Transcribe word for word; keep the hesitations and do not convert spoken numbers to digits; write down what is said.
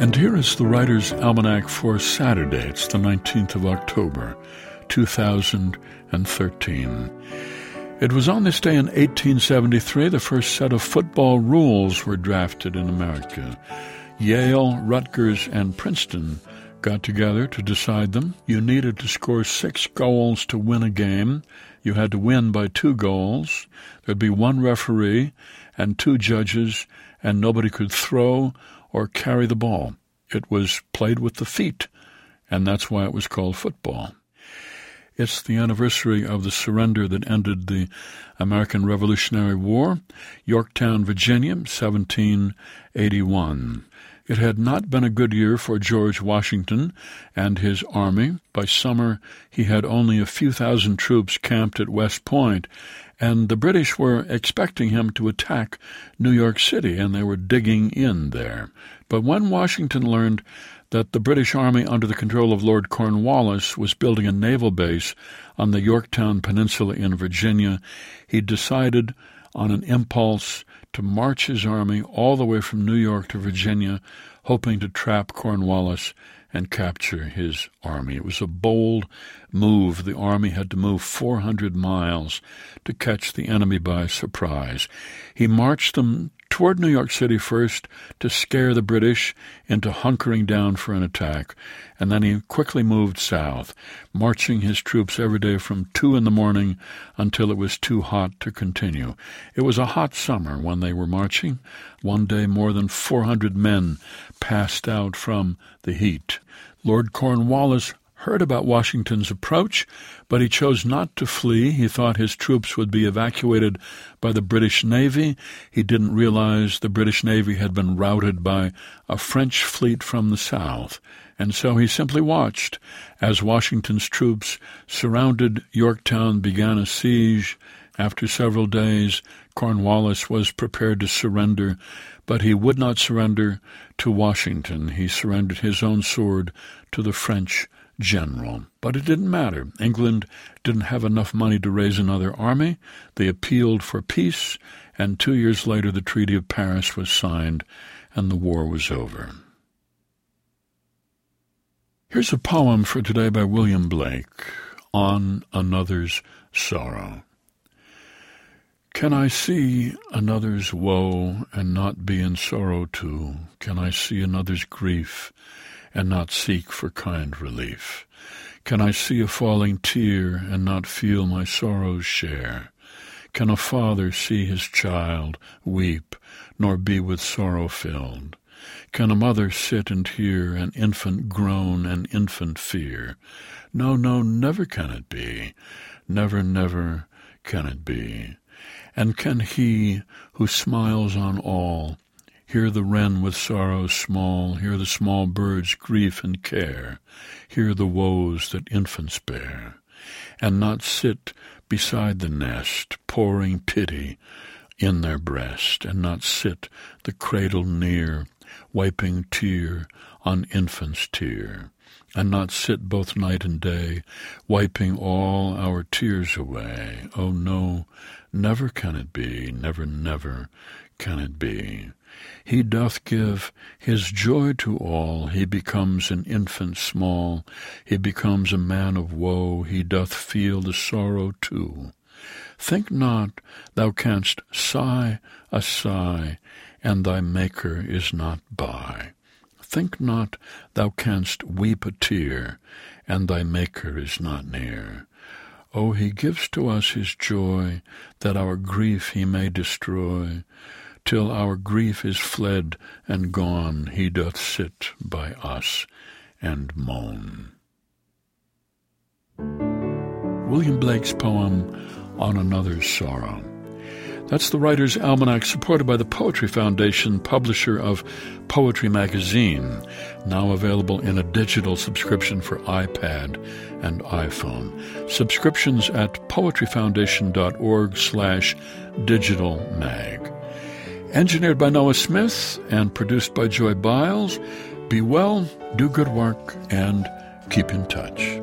And here is the Writer's Almanac for Saturday. It's the nineteenth of October, two thousand thirteen. It was on this day in eighteen seventy-three the first set of football rules were drafted in America. Yale, Rutgers, and Princeton got together to decide them. You needed to score six goals to win a game. You had to win by two goals. There'd be one referee and two judges, and nobody could throw or carry the ball. It was played with the feet, and that's why it was called football. It's the anniversary of the surrender that ended the American Revolutionary War, Yorktown, Virginia, seventeen eighty-one. It had not been a good year for George Washington and his army. By summer, he had only a few thousand troops camped at West Point, and the British were expecting him to attack New York City, and they were digging in there. But when Washington learned that the British Army under the control of Lord Cornwallis was building a naval base on the Yorktown Peninsula in Virginia, he decided on an impulse to march his army all the way from New York to Virginia, hoping to trap Cornwallis and capture his army. It was a bold move. The army had to move four hundred miles to catch the enemy by surprise. He marched them toward New York City first to scare the British into hunkering down for an attack, and then he quickly moved south, marching his troops every day from two in the morning until it was too hot to continue. It was a hot summer when they were marching. One day more than four hundred men passed out from the heat. Lord Cornwallis heard about Washington's approach, but he chose not to flee. He thought his troops would be evacuated by the British Navy. He didn't realize the British Navy had been routed by a French fleet from the south, and so he simply watched as Washington's troops surrounded Yorktown, began a siege. After several days, Cornwallis was prepared to surrender, but he would not surrender to Washington. He surrendered his own sword to the French general. But it didn't matter. England didn't have enough money to raise another army. They appealed for peace, and two years later the Treaty of Paris was signed, and the war was over. Here's a poem for today by William Blake, On Another's Sorrow. Can I see another's woe and not be in sorrow too? Can I see another's grief and not seek for kind relief? Can I see a falling tear and not feel my sorrow's share? Can a father see his child weep, nor be with sorrow filled? Can a mother sit and hear an infant groan and infant fear? No, no, never can it be. Never, never can it be. And can he who smiles on all hear the wren with sorrow small, hear the small bird's grief and care, hear the woes that infants bear, and not sit beside the nest, pouring pity in their breast, and not sit the cradle near, wiping tear on infant's tear, and not sit both night and day, wiping all our tears away? Oh, no, never can it be, never, never can it be. He doth give his joy to all, he becomes an infant small, he becomes a man of woe, he doth feel the sorrow too. Think not thou canst sigh a sigh, and thy Maker is not by. Think not thou canst weep a tear, and thy Maker is not near. Oh, he gives to us his joy, that our grief he may destroy. Till our grief is fled and gone, he doth sit by us and moan. William Blake's poem, On Another's Sorrow. That's the Writer's Almanac, supported by the Poetry Foundation, publisher of Poetry Magazine, now available in a digital subscription for iPad and iPhone. Subscriptions at poetryfoundation.org slash digital mag. Engineered by Noah Smith and produced by Joy Biles. Be well, do good work, and keep in touch.